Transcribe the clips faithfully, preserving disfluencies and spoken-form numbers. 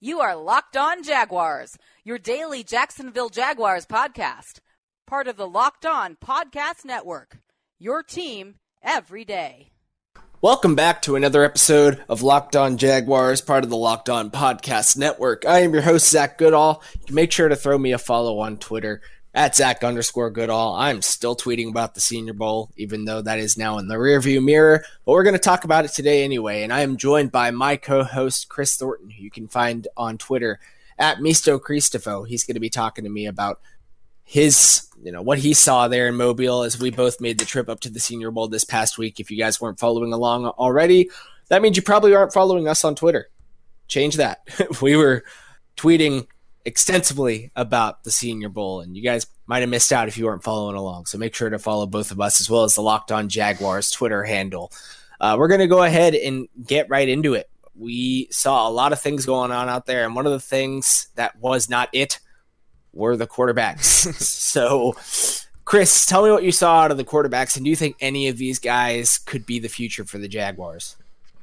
You are Locked On Jaguars, your daily Jacksonville Jaguars podcast. Part of the Locked On Podcast Network, your team every day. Welcome back to another episode of Locked On Jaguars, part of the Locked On Podcast Network. I am your host, Zach Goodall. Make sure to throw me a follow on Twitter at Zach underscore Goodall. I'm still tweeting about the Senior Bowl, even though that is now in the rearview mirror. But we're going to talk about it today anyway. And I am joined by my co-host, Chris Thornton, who you can find on Twitter at Misto Cristofo. He's going to be talking to me about his, you know, what he saw there in Mobile as we both made the trip up to the Senior Bowl this past week. If you guys weren't following along already, that means you probably aren't following us on Twitter. Change that. We were tweeting extensively about the Senior Bowl, and you guys might have missed out if you weren't following along. So make sure to follow both of us as well as the Locked On Jaguars Twitter handle. Uh, we're going to go ahead and get right into it. We saw a lot of things going on out there, and one of the things that was not it were the quarterbacks. So, Chris, tell me what you saw out of the quarterbacks, and do you think any of these guys could be the future for the Jaguars?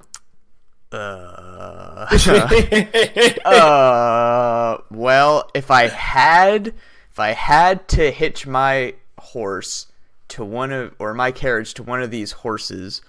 Uh, uh, well, if I had, if I had to hitch my horse to one of, or my carriage to one of these horses,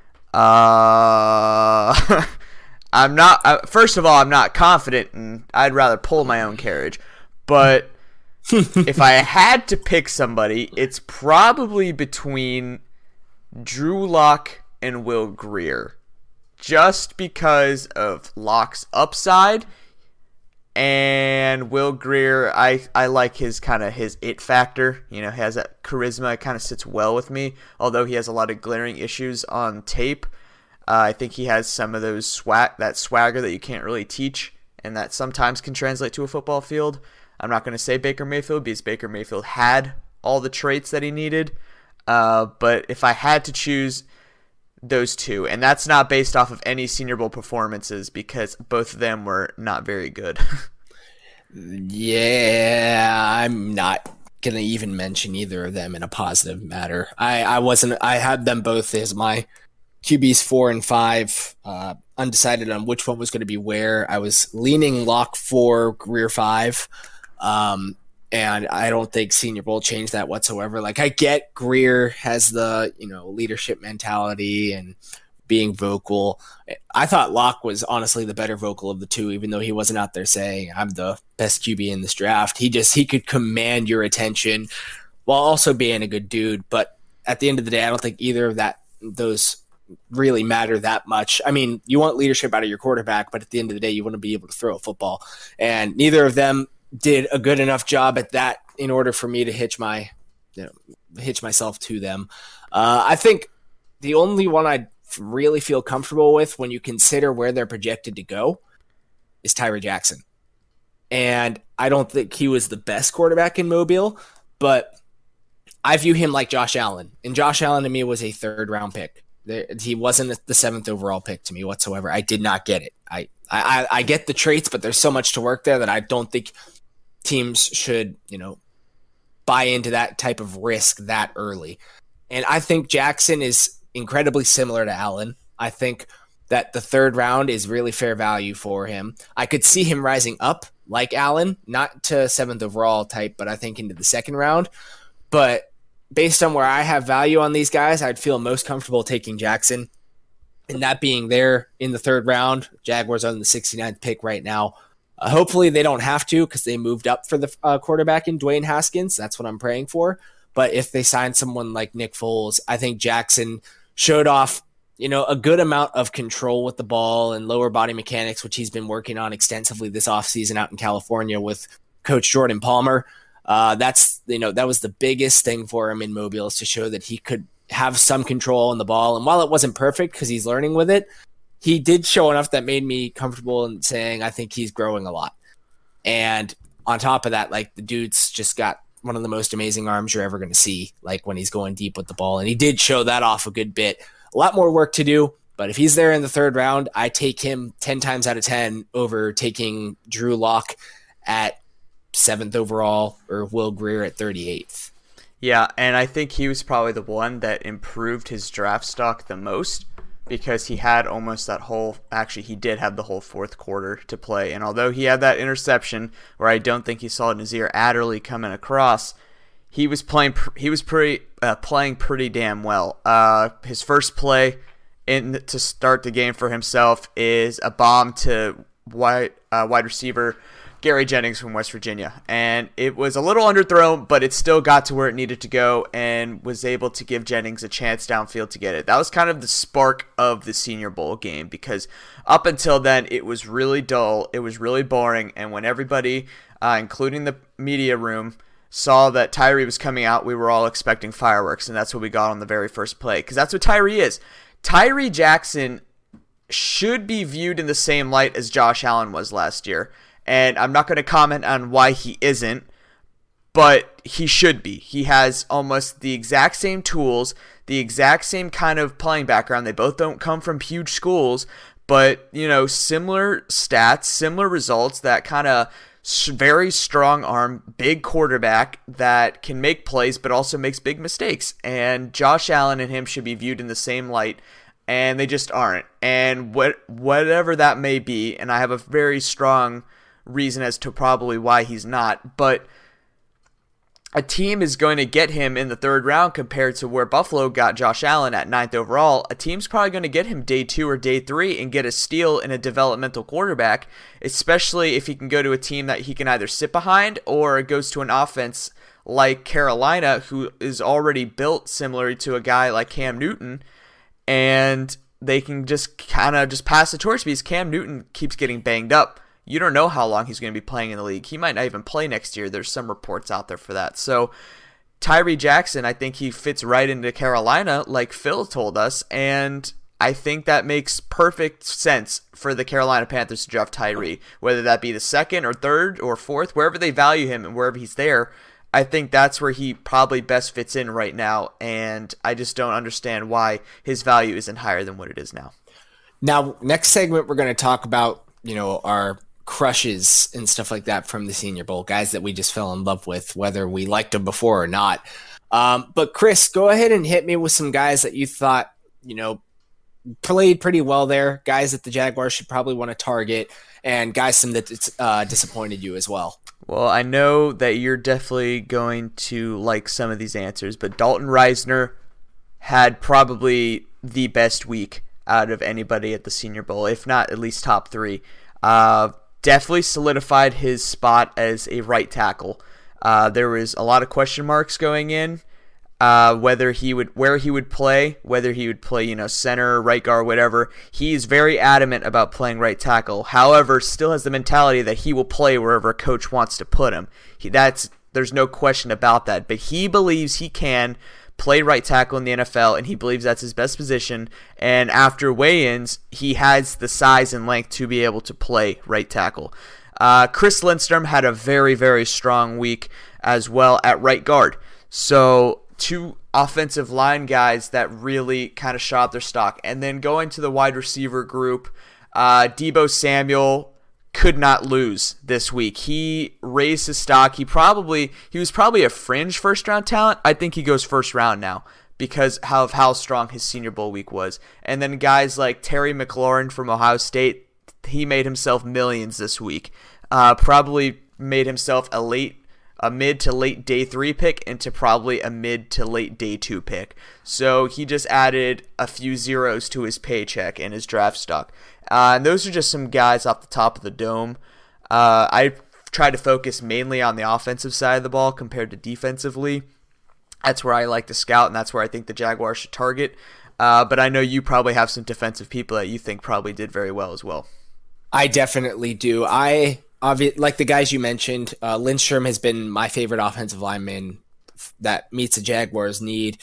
uh, I'm not, uh, first of all, I'm not confident, and I'd rather pull my own carriage, but if I had to pick somebody, it's probably between Drew Lock and Will Grier. Just because of Locke's upside, and Will Grier, I, I like his kind of his it factor. You know, he has that charisma. It kind of sits well with me, although he has a lot of glaring issues on tape. Uh, I think he has some of those swag, that swagger that you can't really teach, and that sometimes can translate to a football field. I'm not going to say Baker Mayfield because Baker Mayfield had all the traits that he needed, uh, but if I had to choose those two, and that's not based off of any Senior Bowl performances because both of them were not very good. Yeah, I'm not gonna even mention either of them in a positive matter. I, I wasn't. I had them both as my Q Bs four and five, uh, undecided on which one was going to be where. I was leaning Lock four, Grier five. Um, And I don't think Senior Bowl changed that whatsoever. Like, I get Grier has the, you know, leadership mentality and being vocal. I thought Locke was honestly the better vocal of the two, even though he wasn't out there saying, I'm the best Q B in this draft. He just, he could command your attention while also being a good dude. But at the end of the day, I don't think either of that, those really matter that much. I mean, you want leadership out of your quarterback, but at the end of the day, you want to be able to throw a football. And neither of them did a good enough job at that in order for me to hitch my, you know, hitch myself to them. Uh, I think the only one I really feel comfortable with when you consider where they're projected to go is Tyree Jackson. And I don't think he was the best quarterback in Mobile, but I view him like Josh Allen. And Josh Allen to me was a third round pick. He wasn't the seventh overall pick to me whatsoever. I did not get it. I, I, I get the traits, but there's so much to work there that I don't think teams should, you know, buy into that type of risk that early. And I think Jackson is incredibly similar to Allen. I think that the third round is really fair value for him. I could see him rising up like Allen, not to seventh overall type, but I think into the second round. But based on where I have value on these guys, I'd feel most comfortable taking Jackson. And that being there in the third round, Jaguars are on the sixty-ninth pick right now. Uh, hopefully they don't have to because they moved up for the uh, quarterback in Dwayne Haskins. That's what I'm praying for. But if they sign someone like Nick Foles, I think Jackson showed off, you know, a good amount of control with the ball and lower body mechanics, which he's been working on extensively this offseason out in California with Coach Jordan Palmer. Uh, that's, you know, that was the biggest thing for him in Mobile, is to show that he could have some control on the ball. And while it wasn't perfect because he's learning with it, he did show enough that made me comfortable in saying I think he's growing a lot. And on top of that, like, the dude's just got one of the most amazing arms you're ever going to see, like when he's going deep with the ball. And he did show that off a good bit. A lot more work to do, but if he's there in the third round, I take him ten times out of ten over taking Drew Lock at seventh overall or Will Grier at thirty-eighth. Yeah, and I think he was probably the one that improved his draft stock the most because he had almost that whole, actually he did have the whole fourth quarter to play. And although he had that interception where I don't think he saw Nasir Adderley coming across, he was playing he was pretty uh, playing pretty damn well. Uh, his first play in to start the game for himself is a bomb to wide uh, wide receiver Gary Jennings from West Virginia, and it was a little underthrown, but it still got to where it needed to go and was able to give Jennings a chance downfield to get it. That was kind of the spark of the Senior Bowl game, because up until then it was really dull, it was really boring, and when everybody, uh, including the media room, saw that Tyree was coming out, we were all expecting fireworks, and that's what we got on the very first play, because that's what Tyree is. Tyree Jackson should be viewed in the same light as Josh Allen was last year. And I'm not going to comment on why he isn't, but he should be. He has almost the exact same tools, the exact same kind of playing background. They both don't come from huge schools, but, you know, similar stats, similar results, that kind of very strong arm, big quarterback that can make plays but also makes big mistakes. And Josh Allen and him should be viewed in the same light, and they just aren't. And what whatever that may be, and I have a very strong reason as to probably why he's not, but a team is going to get him in the third round compared to where Buffalo got Josh Allen at ninth overall. A team's probably going to get him day two or day three and get a steal in a developmental quarterback, especially if he can go to a team that he can either sit behind or goes to an offense like Carolina, who is already built similar to a guy like Cam Newton, and they can just kind of just pass the torch because Cam Newton keeps getting banged up. You don't know how long he's going to be playing in the league. He might not even play next year. There's some reports out there for that. So Tyree Jackson, I think he fits right into Carolina, like Phil told us, and I think that makes perfect sense for the Carolina Panthers to draft Tyree, whether that be the second or third or fourth, wherever they value him and wherever he's there. I think that's where he probably best fits in right now, and I just don't understand why his value isn't higher than what it is now. Now, next segment, we're going to talk about, you know, our crushes and stuff like that from the Senior Bowl, guys that we just fell in love with, whether we liked them before or not. Um, but Chris, go ahead and hit me with some guys that you thought, you know, played pretty well there, guys that the Jaguars should probably want to target, and guys some that uh, disappointed you as well. Well, I know that you're definitely going to like some of these answers, but Dalton Risner had probably the best week out of anybody at the Senior Bowl, if not at least top three. Uh, definitely solidified his spot as a right tackle. Uh, there was a lot of question marks going in, uh, whether he would, where he would play, whether he would play, you know, center, right guard, whatever. He's very adamant about playing right tackle. However, still has the mentality that he will play wherever a coach wants to put him. He, that's there's no question about that. But he believes he can play right tackle in the N F L, and he believes that's his best position. And after weigh-ins, he has the size and length to be able to play right tackle. Uh, Chris Lindstrom had a very, very strong week as well at right guard. So two offensive line guys that really kind of shot their stock. And then going to the wide receiver group, uh, Deebo Samuel could not lose this week. He raised his stock. He probably he was probably a fringe first round talent. I think he goes first round now because of how strong his Senior Bowl week was. And then guys like Terry McLaurin from Ohio State, he made himself millions this week. Uh, probably made himself a late a mid to late day three pick into probably a mid to late day two pick. So he just added a few zeros to his paycheck and his draft stock. Uh, and those are just some guys off the top of the dome. Uh, I try to focus mainly on the offensive side of the ball compared to defensively. That's where I like to scout, and that's where I think the Jaguars should target. Uh, but I know you probably have some defensive people that you think probably did very well as well. I definitely do. I obvi- like the guys you mentioned. Uh, Lindstrom has been my favorite offensive lineman that meets the Jaguars' need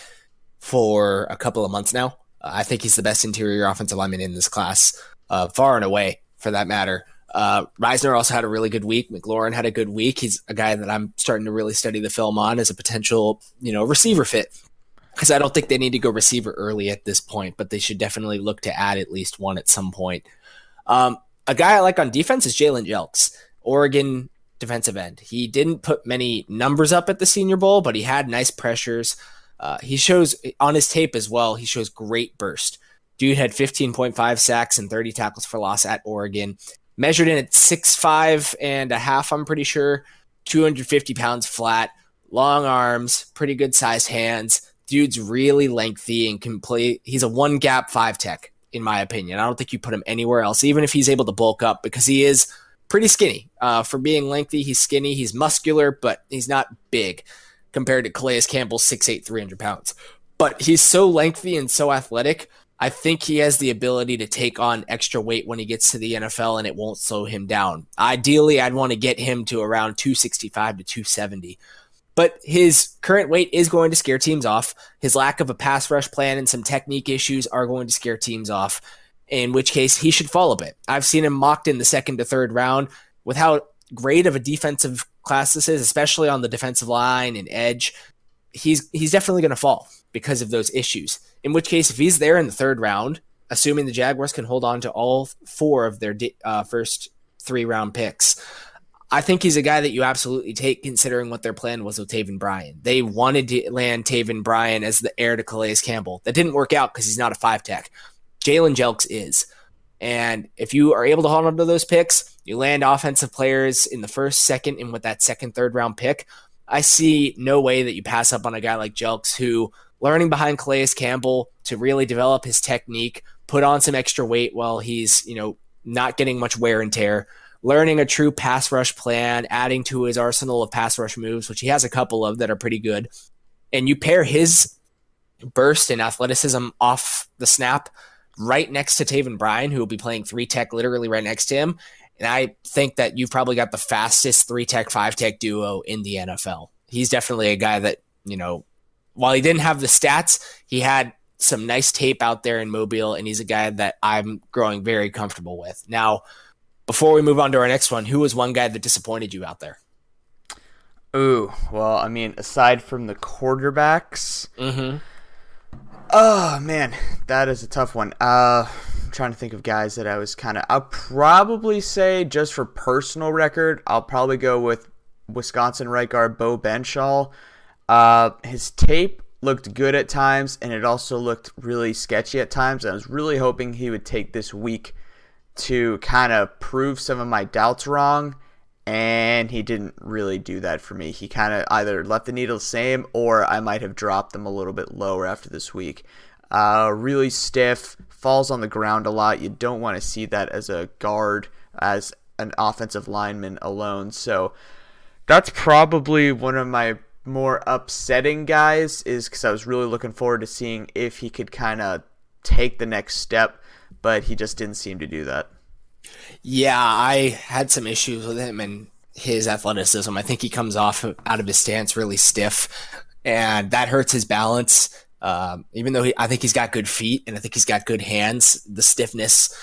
for a couple of months now. Uh, I think he's the best interior offensive lineman in this class, uh, far and away, for that matter. Uh, Risner also had a really good week. McLaurin had a good week. He's a guy that I'm starting to really study the film on as a potential, you know, receiver fit. Because I don't think they need to go receiver early at this point, but they should definitely look to add at least one at some point. Um, a guy I like on defense is Jalen Jelks, Oregon defensive end. He didn't put many numbers up at the Senior Bowl, but he had nice pressures. Uh, he shows on his tape as well, he shows great burst. Dude had fifteen point five sacks and thirty tackles for loss at Oregon. Measured in at six five and a half, I'm pretty sure. two hundred fifty pounds flat, long arms, pretty good sized hands. Dude's really lengthy and can play. He's a one gap five tech, in my opinion. I don't think you put him anywhere else, even if he's able to bulk up, because he is pretty skinny. Uh, for being lengthy, he's skinny. He's muscular, but he's not big compared to Calais Campbell's six eight, three hundred pounds. But he's so lengthy and so athletic. I think he has the ability to take on extra weight when he gets to the N F L, and it won't slow him down. Ideally, I'd want to get him to around two sixty-five to two seventy. But his current weight is going to scare teams off. His lack of a pass rush plan and some technique issues are going to scare teams off, in which case he should fall a bit. I've seen him mocked in the second to third round. With how great of a defensive class this is, especially on the defensive line and edge, he's he's definitely going to fall because of those issues. In which case, if he's there in the third round, assuming the Jaguars can hold on to all four of their uh, first three round picks, I think he's a guy that you absolutely take, considering what their plan was with Taven Bryan. They wanted to land Taven Bryan as the heir to Calais Campbell. That didn't work out because he's not a five tech. Jalen Jelks is. And if you are able to hold on to those picks, you land offensive players in the first, second, and with that second, third round pick, I see no way that you pass up on a guy like Jelks, who, learning behind Calais Campbell to really develop his technique, put on some extra weight while he's, you know, not getting much wear and tear, learning a true pass rush plan, adding to his arsenal of pass rush moves, which he has a couple of that are pretty good. And you pair his burst and athleticism off the snap right next to Taven Bryan, who will be playing three tech literally right next to him. And I think that you've probably got the fastest three tech, five tech duo in the N F L. He's definitely a guy that, you know, while he didn't have the stats, he had some nice tape out there in Mobile, and he's a guy that I'm growing very comfortable with. Now, before we move on to our next one, who was one guy that disappointed you out there? Ooh, well, I mean, aside from the quarterbacks, mm-hmm. oh, man, that is a tough one. Uh, I'm trying to think of guys that I was kind of, I'll probably say, just for personal record, I'll probably go with Wisconsin right guard Bo Benshaw. Uh, his tape looked good at times, and it also looked really sketchy at times. I was really hoping he would take this week to kind of prove some of my doubts wrong, and he didn't really do that for me. He kind of either left the needle the same, or I might have dropped them a little bit lower after this week. Uh, really stiff, falls on the ground a lot. You don't want to see that as a guard, as an offensive lineman alone. So that's probably one of my more upsetting guys, is because I was really looking forward to seeing if he could kind of take the next step, but he just didn't seem to do that. Yeah, I had some issues with him and his athleticism. I think he comes off out of his stance really stiff, and that hurts his balance. Um, even though he, I think he's got good feet and I think he's got good hands, the stiffness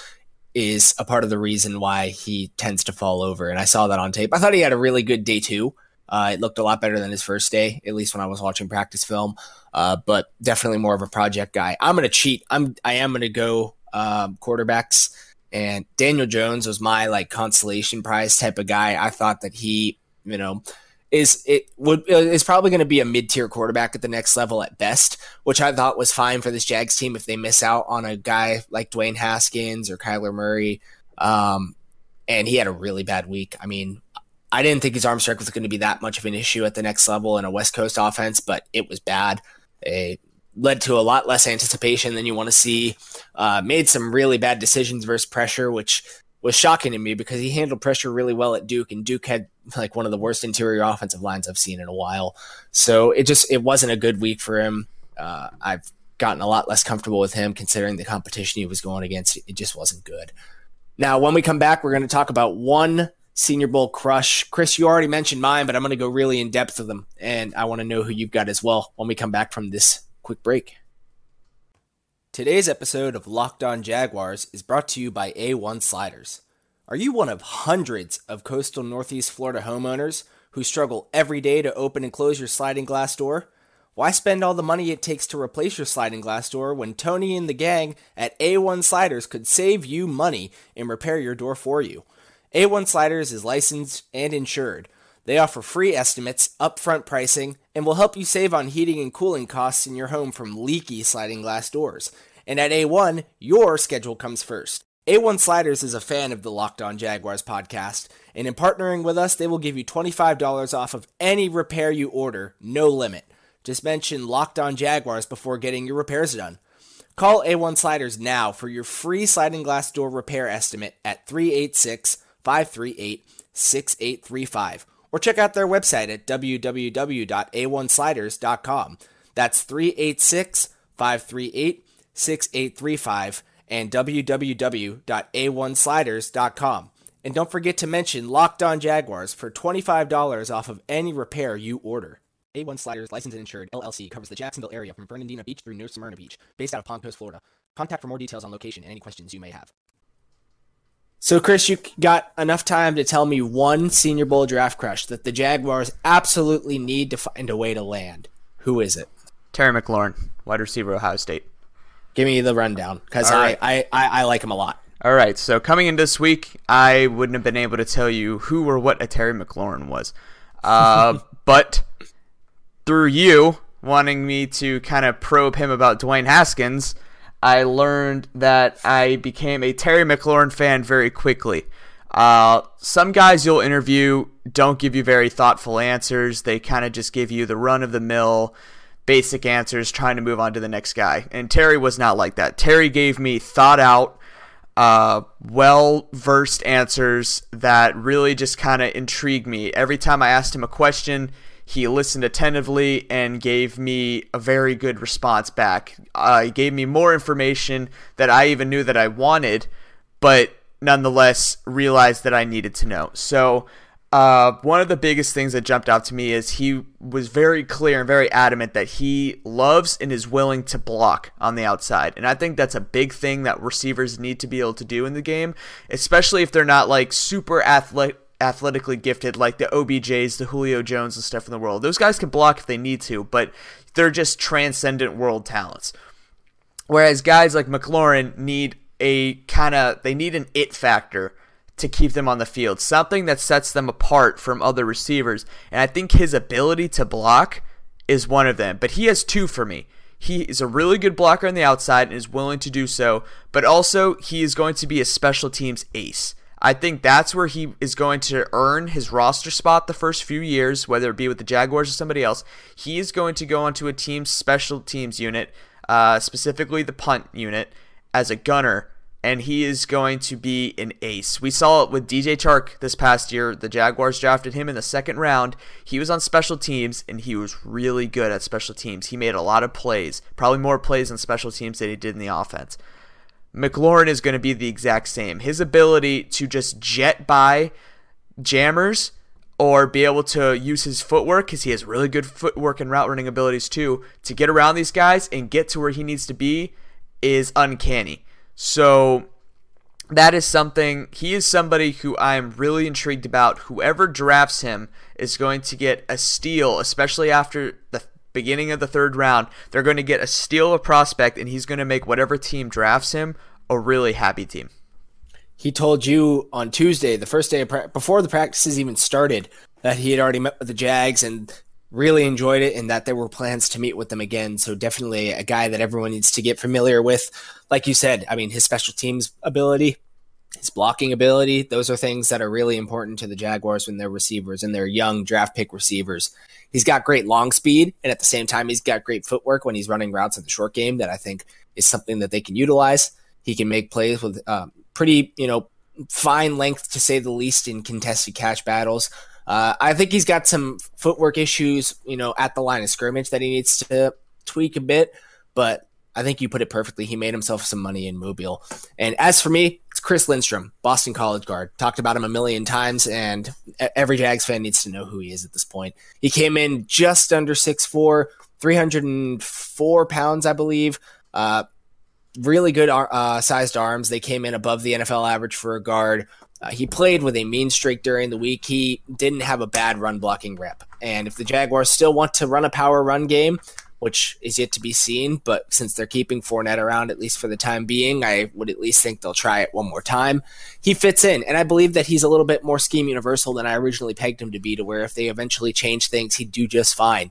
is a part of the reason why he tends to fall over. And I saw that on tape. I thought he had a really good day two. Uh, it looked a lot better than his first day, at least when I was watching practice film. Uh, but definitely more of a project guy. I'm going to cheat. I'm I am going to go um, quarterbacks. And Daniel Jones was my like consolation prize type of guy. I thought that he, you know, is it would is probably going to be a mid tier quarterback at the next level at best, which I thought was fine for this Jags team if they miss out on a guy like Dwayne Haskins or Kyler Murray. Um, and he had a really bad week. I mean, I didn't think his arm strength was going to be that much of an issue at the next level in a West Coast offense, but it was bad. It led to a lot less anticipation than you want to see. Uh, made some really bad decisions versus pressure, which was shocking to me because he handled pressure really well at Duke, and Duke had like one of the worst interior offensive lines I've seen in a while. So it just it wasn't a good week for him. Uh, I've gotten a lot less comfortable with him considering the competition he was going against. It just wasn't good. Now, when we come back, we're going to talk about one Senior Bowl crush. Chris, you already mentioned mine, but I'm going to go really in depth with them, and I want to know who you've got as well when we come back from this quick break. Today's episode of Locked On Jaguars is brought to you by A one Sliders. Are you one of hundreds of coastal Northeast Florida homeowners who struggle every day to open and close your sliding glass door? Why spend all the money it takes to replace your sliding glass door when Tony and the gang at A one Sliders could save you money and repair your door for you? A one Sliders is licensed and insured. They offer free estimates, upfront pricing, and will help you save on heating and cooling costs in your home from leaky sliding glass doors. And at A one, your schedule comes first. A one Sliders is a fan of the Locked On Jaguars podcast, and in partnering with us, they will give you twenty-five dollars off of any repair you order, no limit. Just mention Locked On Jaguars before getting your repairs done. Call A one Sliders now for your free sliding glass door repair estimate at three eight six, five three eight, six eight three five, or check out their website at w w w dot a one sliders dot com. That's three eight six, five three eight, six eight three five and w w w dot a one sliders dot com. And don't forget to mention Locked On Jaguars for twenty-five dollars off of any repair you order. A one Sliders, licensed and insured, L L C, covers the Jacksonville area from Fernandina Beach through New Smyrna Beach, based out of Palm Coast, Florida. Contact for more details on location and any questions you may have. So, Chris, you got enough time to tell me one Senior Bowl draft crush that the Jaguars absolutely need to find a way to land. Who is it? Terry McLaurin, wide receiver, Ohio State. Give me the rundown, because right. I, I, I like him a lot. All right, so coming into this week, I wouldn't have been able to tell you who or what a Terry McLaurin was. Uh, but through you wanting me to kind of probe him about Dwayne Haskins, I learned that I became a Terry McLaurin fan very quickly. Uh, some guys you'll interview don't give you very thoughtful answers. They kind of just give you the run-of-the-mill basic answers trying to move on to the next guy. And Terry was not like that. Terry gave me thought-out, uh, well-versed answers that really just kind of intrigued me. Every time I asked him a question, he listened attentively and gave me a very good response back. Uh, he gave me more information that I even knew that I wanted, but nonetheless realized that I needed to know. So uh, one of the biggest things that jumped out to me is he was very clear and very adamant that he loves and is willing to block on the outside. And I think that's a big thing that receivers need to be able to do in the game, especially if they're not like super athletic. athletically gifted like the O B Js, the Julio Jones and stuff in the world. Those guys can block if they need to, but they're just transcendent world talents. Whereas guys like McLaurin need a kind of, they need an it factor to keep them on the field, something that sets them apart from other receivers. And I think his ability to block is one of them, but he has two for me. He is a really good blocker on the outside and is willing to do so, but also he is going to be a special teams ace. I think that's where he is going to earn his roster spot the first few years, whether it be with the Jaguars or somebody else. He is going to go onto a team's special teams unit, uh, specifically the punt unit, as a gunner, and he is going to be an ace. We saw it with D J Chark this past year. The Jaguars drafted him in the second round. He was on special teams, and he was really good at special teams. He made a lot of plays, probably more plays on special teams than he did in the offense. McLaurin is going to be the exact same. His ability to just jet by jammers or be able to use his footwork, because he has really good footwork and route running abilities too, to get around these guys and get to where he needs to be is uncanny. So that is something, he is somebody who I am really intrigued about. Whoever drafts him is going to get a steal, especially after the beginning of the third round. They're going to get a steal of prospect, and he's going to make whatever team drafts him a really happy team. He told you on Tuesday, the first day of pra- before the practices even started, that he had already met with the Jags and really enjoyed it, and that there were plans to meet with them again. So definitely a guy that everyone needs to get familiar with. Like you said, I mean, his special teams ability, his blocking ability, those are things that are really important to the Jaguars when they're receivers and they're young draft pick receivers. He's got great long speed, and at the same time, he's got great footwork when he's running routes in the short game that I think is something that they can utilize. He can make plays with um, pretty, you know, fine length, to say the least, in contested catch battles. Uh, I think he's got some footwork issues, you know, at the line of scrimmage that he needs to tweak a bit, but I think you put it perfectly. He made himself some money in Mobile. And as for me, it's Chris Lindstrom, Boston College guard. Talked about him a million times, and every Jags fan needs to know who he is at this point. He came in just under six foot four, three hundred four pounds, I believe. Uh, really good uh, sized arms. They came in above the N F L average for a guard. Uh, he played with a mean streak during the week. He didn't have a bad run blocking rep. And if the Jaguars still want to run a power run game, which is yet to be seen, but since they're keeping Fournette around, at least for the time being, I would at least think they'll try it one more time. He fits in, and I believe that he's a little bit more scheme universal than I originally pegged him to be, to where if they eventually change things, he'd do just fine.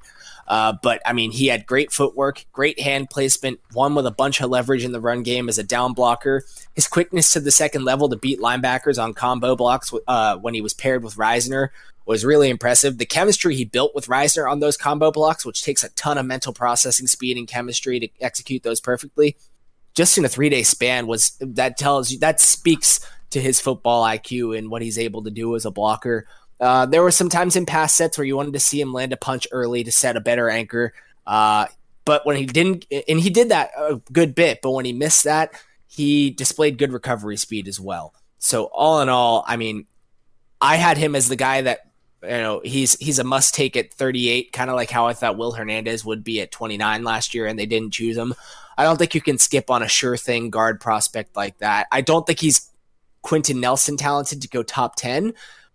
Uh, but, I mean, he had great footwork, great hand placement, won with a bunch of leverage in the run game as a down blocker. His quickness to the second level to beat linebackers on combo blocks uh, when he was paired with Reisner was really impressive. The chemistry he built with Reisner on those combo blocks, which takes a ton of mental processing speed and chemistry to execute those perfectly, just in a three-day span, was that tells you that speaks to his football I Q and what he's able to do as a blocker. Uh, there were some times in past sets where you wanted to see him land a punch early to set a better anchor. Uh, but when he didn't, and he did that a good bit, but when he missed that, he displayed good recovery speed as well. So all in all, I mean, I had him as the guy that, you know, he's he's a must take at thirty-eight, kind of like how I thought Will Hernandez would be at twenty-nine last year, and they didn't choose him. I don't think you can skip on a sure thing guard prospect like that. I don't think he's Quentin Nelson talented to go top ten,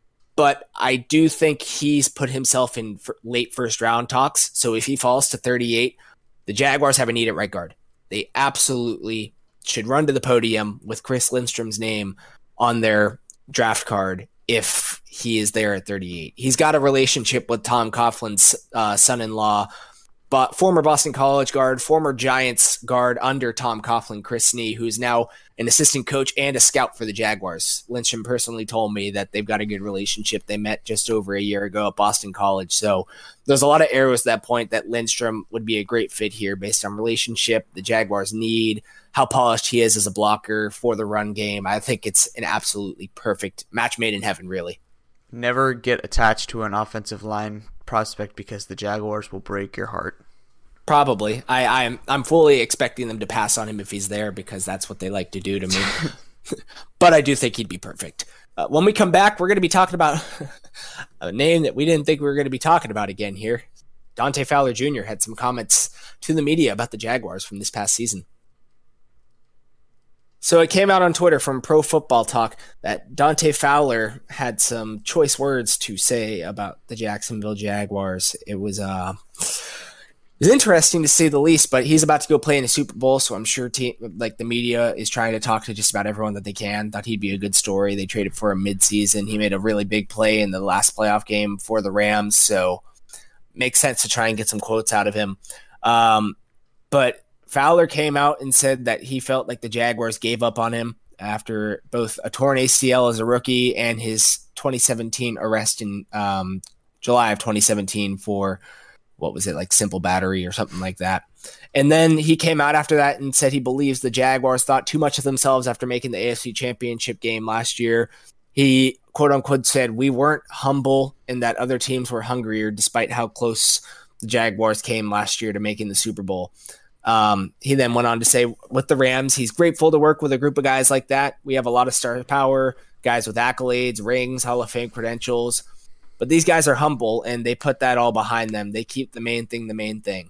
but I do think he's put himself in late first round talks. So if he falls to thirty-eight, the Jaguars have a need at right guard. They absolutely should run to the podium with Chris Lindstrom's name on their draft card if he is there at thirty-eight. He's got a relationship with Tom Coughlin's uh, son-in-law, but former Boston College guard, former Giants guard under Tom Coughlin, Chris Snee, who's now an assistant coach and a scout for the Jaguars. Lindstrom personally told me that they've got a good relationship. They met just over a year ago at Boston College. So there's a lot of arrows at that point that Lindstrom would be a great fit here based on relationship, the Jaguars need, how polished he is as a blocker for the run game. I think it's an absolutely perfect match made in heaven, really. Never get attached to an offensive line prospect because the Jaguars will break your heart. Probably. I, I'm I'm fully expecting them to pass on him if he's there because that's what they like to do to me. But I do think he'd be perfect. Uh, when we come back, we're going to be talking about a name that we didn't think we were going to be talking about again here. Dante Fowler Junior had some comments to the media about the Jaguars from this past season. So it came out on Twitter from Pro Football Talk that Dante Fowler had some choice words to say about the Jacksonville Jaguars. It was uh, it was interesting to say the least, but he's about to go play in a Super Bowl, so I'm sure team, like the media is trying to talk to just about everyone that they can. Thought he'd be a good story. They traded for him midseason. He made a really big play in the last playoff game for the Rams, so makes sense to try and get some quotes out of him. Um, but Fowler came out and said that he felt like the Jaguars gave up on him after both a torn A C L as a rookie and his twenty seventeen arrest in um, July of twenty seventeen for, what was it, like simple battery or something like that. And then he came out after that and said he believes the Jaguars thought too much of themselves after making the A F C Championship game last year. He, quote unquote, said, "We weren't humble and that other teams were hungrier despite how close the Jaguars came last year to making the Super Bowl." Um, he then went on to say with the Rams, he's grateful to work with a group of guys like that. We have a lot of star power, guys with accolades, rings, Hall of Fame credentials, but these guys are humble and they put that all behind them. They keep the main thing the main thing.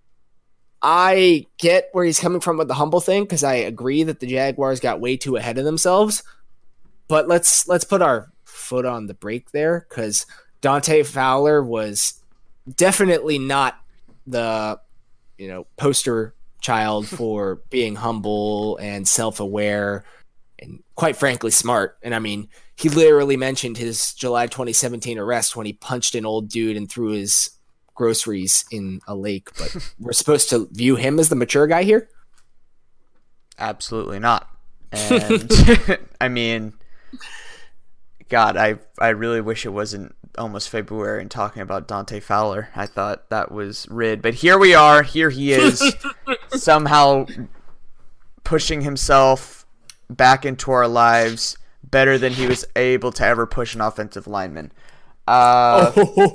I get where he's coming from with the humble thing because I agree that the Jaguars got way too ahead of themselves, but let's let's put our foot on the brake there because Dante Fowler was definitely not the you know, poster child for being humble and self-aware and quite frankly smart. And I mean, he literally mentioned his July twenty seventeen arrest when he punched an old dude and threw his groceries in a lake. But we're supposed to view him as the mature guy here? Absolutely not. And I mean, God, I I really wish it wasn't almost February and talking about Dante Fowler. I thought that was rid, but here we are. Here he is, somehow pushing himself back into our lives better than he was able to ever push an offensive lineman. Uh,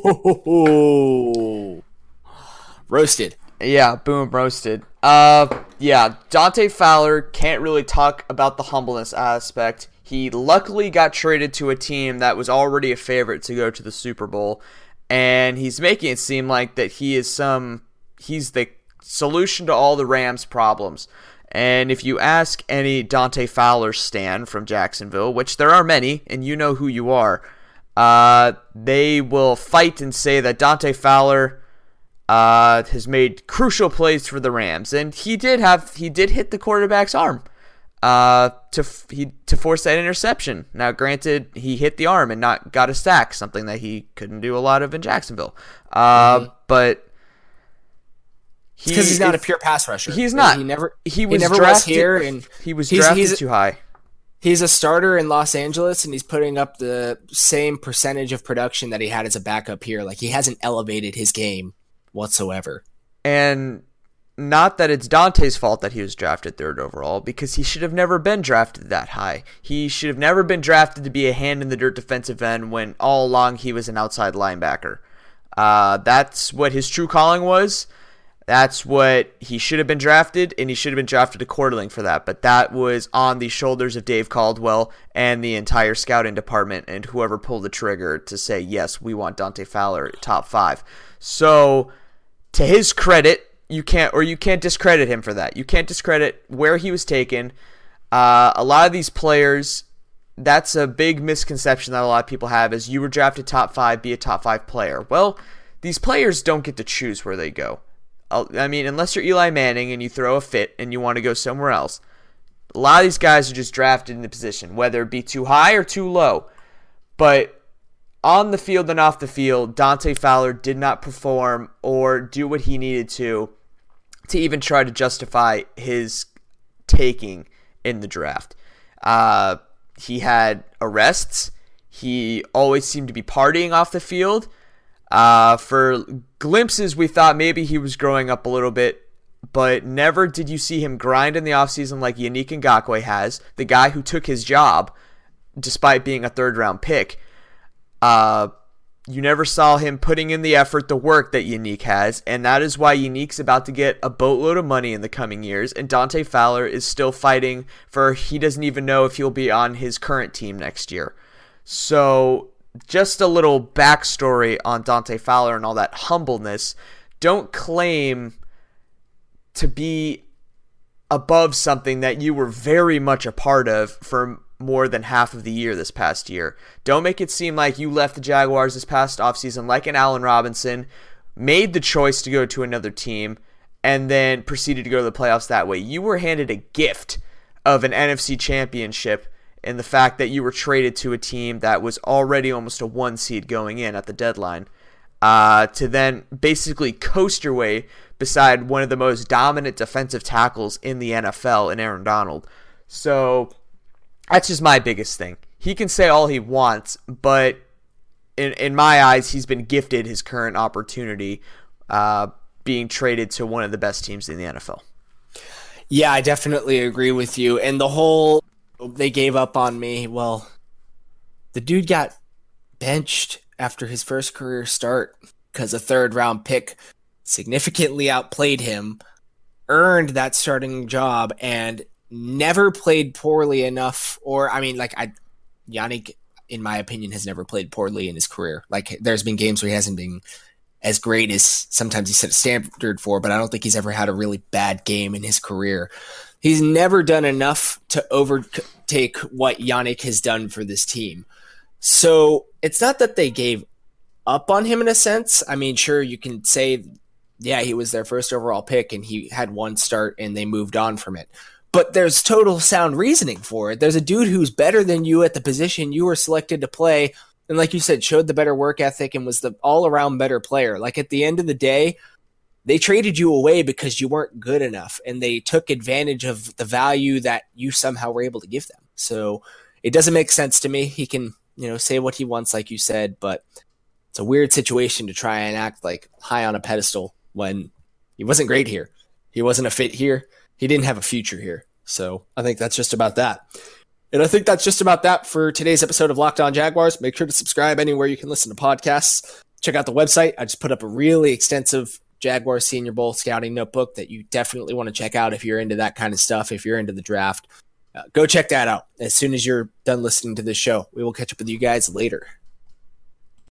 oh, roasted. Yeah, boom, roasted. Uh, yeah, Dante Fowler can't really talk about the humbleness aspect. He luckily got traded to a team that was already a favorite to go to the Super Bowl, and he's making it seem like that he is some he's the solution to all the Rams' problems. And if you ask any Dante Fowler stan from Jacksonville, which there are many, and you know who you are, uh, they will fight and say that Dante Fowler uh, has made crucial plays for the Rams, and he did have he did hit the quarterback's arm. Uh, to f- he to force that interception. Now, granted, he hit the arm and not got a sack, something that he couldn't do a lot of in Jacksonville. Uh, mm-hmm. But Because he, he's not if, a pure pass rusher. He's not. He never. He was he never drafted was here, and he was he's, drafted he's, too high. He's a starter in Los Angeles, and he's putting up the same percentage of production that he had as a backup here. Like, he hasn't elevated his game whatsoever. And not that it's Dante's fault that he was drafted third overall, because he should have never been drafted that high. He should have never been drafted to be a hand-in-the-dirt defensive end when all along he was an outside linebacker. Uh, that's what his true calling was. That's what he should have been drafted, and he should have been drafted accordingly for that. But that was on the shoulders of Dave Caldwell and the entire scouting department and whoever pulled the trigger to say, yes, we want Dante Fowler top five. So, to his credit, you can't, or you can't discredit him for that. You can't discredit where he was taken. Uh, a lot of these players, that's a big misconception that a lot of people have, is you were drafted top five, be a top five player. Well, these players don't get to choose where they go. I mean, unless you're Eli Manning and you throw a fit and you want to go somewhere else, a lot of these guys are just drafted in the position, whether it be too high or too low. But on the field and off the field, Dante Fowler did not perform or do what he needed to to even try to justify his taking in the draft. Uh, he had arrests. He always seemed to be partying off the field. Uh, for glimpses, we thought maybe he was growing up a little bit, but never did you see him grind in the offseason like Yannick Ngakoue has, the guy who took his job despite being a third-round pick. Uh, you never saw him putting in the effort, the work that Yannick has, and that is why Yannick's about to get a boatload of money in the coming years, and Dante Fowler is still fighting for, he doesn't even know if he'll be on his current team next year. So, just a little backstory on Dante Fowler and all that humbleness. Don't claim to be above something that you were very much a part of for more than half of the year this past year. Don't make it seem like you left the Jaguars this past offseason like an Allen Robinson, made the choice to go to another team, and then proceeded to go to the playoffs that way. You were handed a gift of an N F C championship, and the fact that you were traded to a team that was already almost a one seed going in at the deadline, uh, to then basically coast your way beside one of the most dominant defensive tackles in the N F L in Aaron Donald. So that's just my biggest thing. He can say all he wants, but in in my eyes, he's been gifted his current opportunity, uh, being traded to one of the best teams in the N F L. Yeah, I definitely agree with you. And the whole they gave up on me. Well, the dude got benched after his first career start because a third round pick significantly outplayed him, earned that starting job, and never played poorly enough. Or, I mean, like, I, Yannick, in my opinion, has never played poorly in his career. Like, there's been games where he hasn't been as great as sometimes he set a standard for, but I don't think he's ever had a really bad game in his career. He's never done enough to overtake what Yannick has done for this team. So it's not that they gave up on him in a sense. I mean, sure, you can say, yeah, he was their first overall pick and he had one start and they moved on from it. But there's total sound reasoning for it. There's a dude who's better than you at the position you were selected to play, and like you said, showed the better work ethic and was the all-around better player. Like, at the end of the day, they traded you away because you weren't good enough, and they took advantage of the value that you somehow were able to give them. So it doesn't make sense to me. He can, you know, say what he wants, like you said, but it's a weird situation to try and act like high on a pedestal when he wasn't great here. He wasn't a fit here. He didn't have a future here. So I think that's just about that. And I think that's just about that for today's episode of Locked On Jaguars. Make sure to subscribe anywhere you can listen to podcasts. Check out the website. I just put up a really extensive Jaguars Senior Bowl scouting notebook that you definitely want to check out if you're into that kind of stuff, if you're into the draft. Uh, go check that out as soon as you're done listening to this show. We will catch up with you guys later.